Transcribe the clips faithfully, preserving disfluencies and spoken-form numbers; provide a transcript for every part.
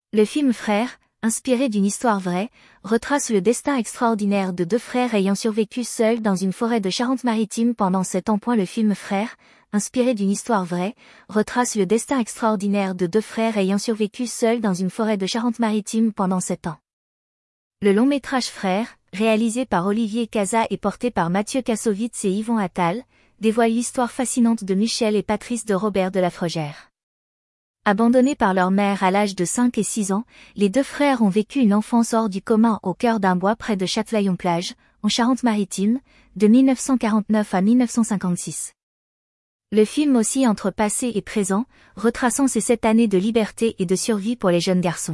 Le film Frères, inspiré d'une histoire vraie, retrace le destin extraordinaire de deux frères ayant survécu seuls dans une forêt de Charente-Maritime pendant sept ans. Le film Frères, inspiré d'une histoire vraie, retrace le destin extraordinaire de deux frères ayant survécu seuls dans une forêt de Charente-Maritime pendant sept ans. Le long métrage Frères, réalisé par Olivier Cazat et porté par Mathieu Kassovitz et Yvon Attal, dévoile l'histoire fascinante de Michel et Patrice de Robert de la Frogère. Abandonnés par leur mère à l'âge de cinq et six ans, les deux frères ont vécu une enfance hors du commun au cœur d'un bois près de Châtelaillon-Plage, en Charente-Maritime, de mille neuf cent quarante-neuf à mille neuf cent cinquante-six. Le film oscille entre passé et présent, retraçant ces sept années de liberté et de survie pour les jeunes garçons.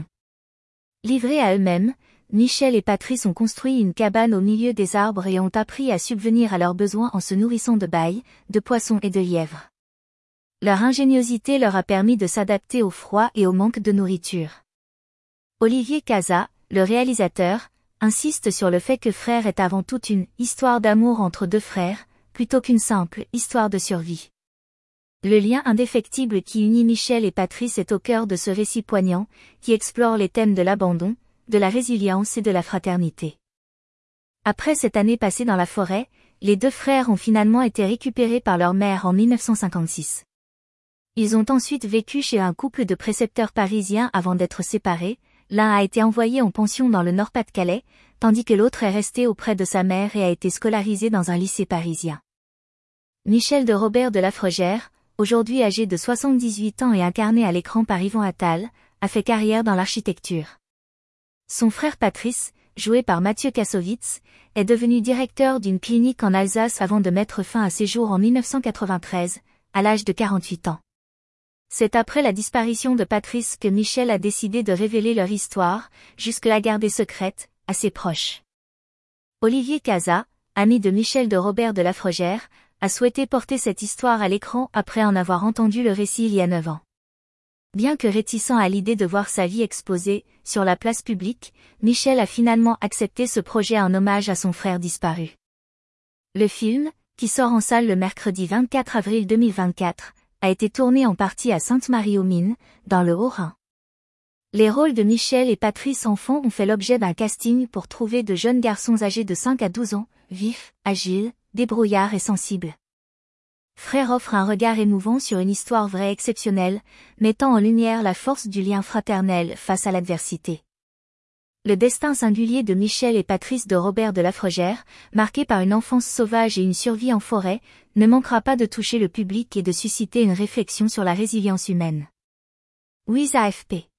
Livrés à eux-mêmes, Michel et Patrice ont construit une cabane au milieu des arbres et ont appris à subvenir à leurs besoins en se nourrissant de bailles, de poissons et de lièvres. Leur ingéniosité leur a permis de s'adapter au froid et au manque de nourriture. Olivier Cazat, le réalisateur, insiste sur le fait que Frères est avant tout une histoire d'amour entre deux frères, plutôt qu'une simple histoire de survie. Le lien indéfectible qui unit Michel et Patrice est au cœur de ce récit poignant, qui explore les thèmes de l'abandon, de la résilience et de la fraternité. Après cette année passée dans la forêt, les deux frères ont finalement été récupérés par leur mère en mille neuf cent cinquante-six. Ils ont ensuite vécu chez un couple de précepteurs parisiens avant d'être séparés. L'un a été envoyé en pension dans le Nord-Pas-de-Calais, tandis que l'autre est resté auprès de sa mère et a été scolarisé dans un lycée parisien. Michel de Robert de la Frogère, aujourd'hui âgé de soixante-dix-huit ans et incarné à l'écran par Yvon Attal, a fait carrière dans l'architecture. Son frère Patrice, joué par Mathieu Kassovitz, est devenu directeur d'une clinique en Alsace avant de mettre fin à ses jours en mille neuf cent quatre-vingt-treize, à l'âge de quarante-huit ans. C'est après la disparition de Patrice que Michel a décidé de révéler leur histoire, jusque-là gardée secrète, à ses proches. Olivier Cazat, ami de Michel de Robert de la Frogère, a souhaité porter cette histoire à l'écran après en avoir entendu le récit il y a neuf ans. Bien que réticent à l'idée de voir sa vie exposée, sur la place publique, Michel a finalement accepté ce projet en hommage à son frère disparu. Le film, qui sort en salle le mercredi vingt-quatre avril deux mille vingt-quatre, a été tourné en partie à Sainte-Marie-aux-Mines, dans le Haut-Rhin. Les rôles de Michel et Patrice enfants ont fait l'objet d'un casting pour trouver de jeunes garçons âgés de cinq à douze ans, vifs, agiles, débrouillards et sensibles. Frères offre un regard émouvant sur une histoire vraie exceptionnelle, mettant en lumière la force du lien fraternel face à l'adversité. Le destin singulier de Michel et Patrice de Robert de la Frogère, marqué par une enfance sauvage et une survie en forêt, ne manquera pas de toucher le public et de susciter une réflexion sur la résilience humaine. Louise A F P